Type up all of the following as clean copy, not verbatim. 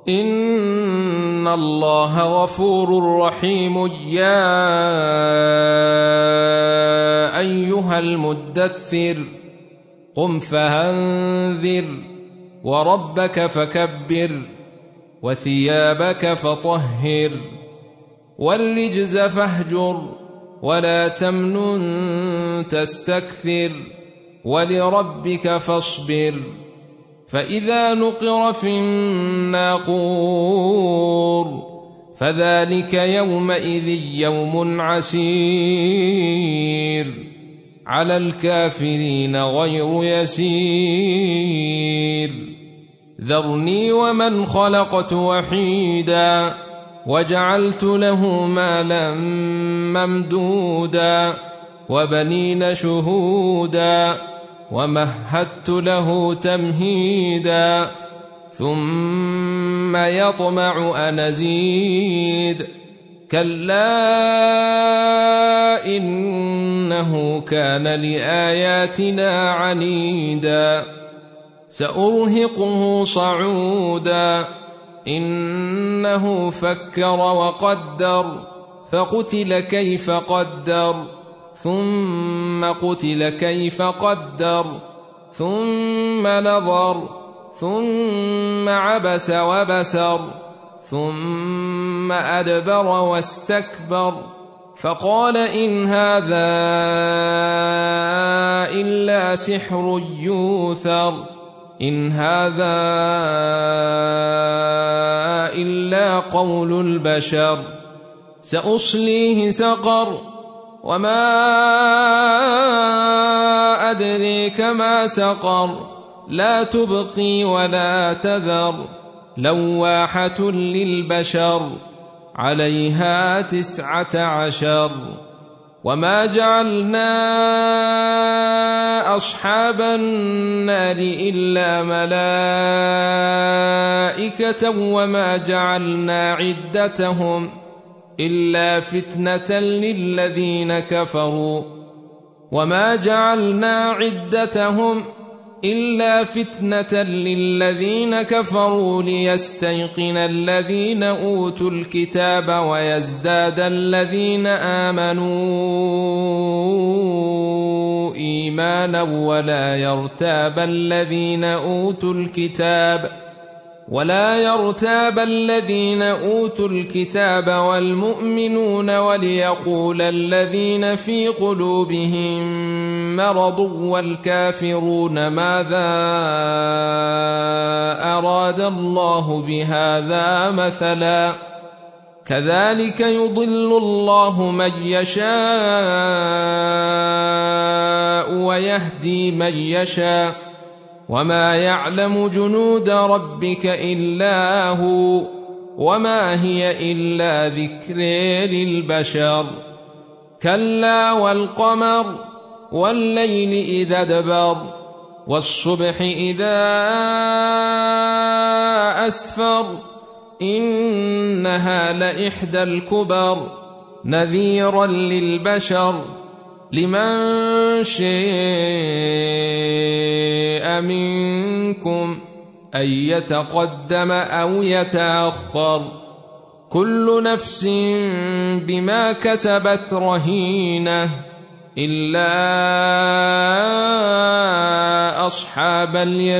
إن الله غفور رحيم. يا أيها المدثر قم فأنذر وربك فكبر وثيابك فطهر والرجز فاهجر ولا تمنن تستكثر ولربك فاصبر. فإذا نقر في الناقور فذلك يومئذ يوم عسير على الكافرين غير يسير. ذرني ومن خلقت وحيدا وجعلت له مالا ممدودا وبنين شهودا ومهدت له تمهيدا ثم يطمع أن أزيد كلا إنه كان لآياتنا عنيدا سأرهقه صعودا إنه فكر وقدر فقتل كيف قدر ثم قتل كيف قدر ثم نظر ثم عبس وبسر ثم أدبر واستكبر فقال إن هذا إلا سحر يوثر إن هذا إلا قول البشر سأصليه سقر وما أدريك ما سقر لا تبقي ولا تذر لواحة للبشر عليها 19 وما جعلنا أصحاب النار إلا ملائكة وما جعلنا عدتهم إلا فتنة للذين كفروا وما جعلنا عدتهم إلا فتنة للذين كفروا ليستيقن الذين أوتوا الكتاب ويزداد الذين آمنوا إيمانا ولا يرتاب الذين أوتوا الكتاب والمؤمنون وليقول الذين في قلوبهم مرض والكافرون ماذا أراد الله بهذا مثلا كذلك يضل الله من يشاء ويهدي من يشاء وما يعلم جنود ربك إلا هو وما هي إلا ذكر للبشر كلا والقمر والليل إذا دبر والصبح إذا أسفر إنها لإحدى الكبر نذيرا للبشر لمن شاء منكم أن يتقدم أو يتأخر كل نفس بما كسبت رهينة إلا أصحاب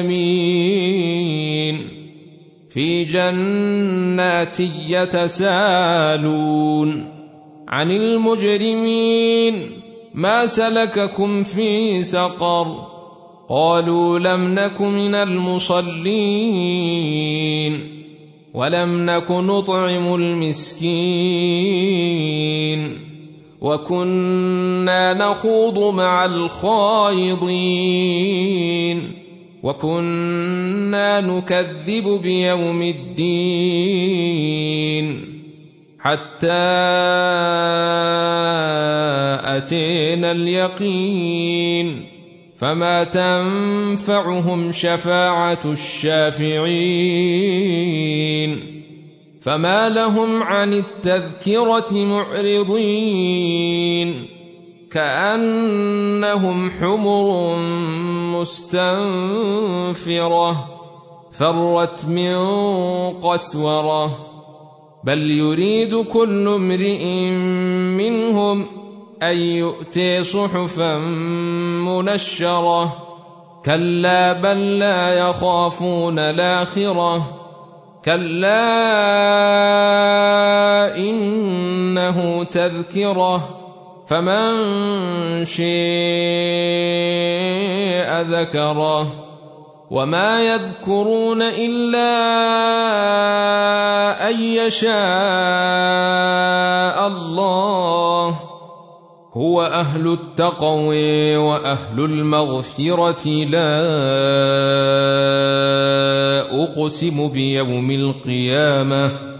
اليمين في جنات يتساءلون عن المجرمين ما سلككم في سقر قالوا لم نك من المصلين ولم نك نطعم المسكين وكنا نخوض مع الخائضين وكنا نكذب بيوم الدين حتى أتينا اليقين فما تنفعهم شفاعة الشافعين فما لهم عن التذكرة معرضين كأنهم حمر مستنفرة فرت من قسورة بل يريد كل امرئ منهم أن يؤتي صحفا منشرة كلا بل لا يخافون الآخرة كلا إنه تذكرة فمن شاء ذكره وما يذكرون إلا أن يشاء الله هو أهل التقوى وأهل المغفرة لا أقسم بيوم القيامة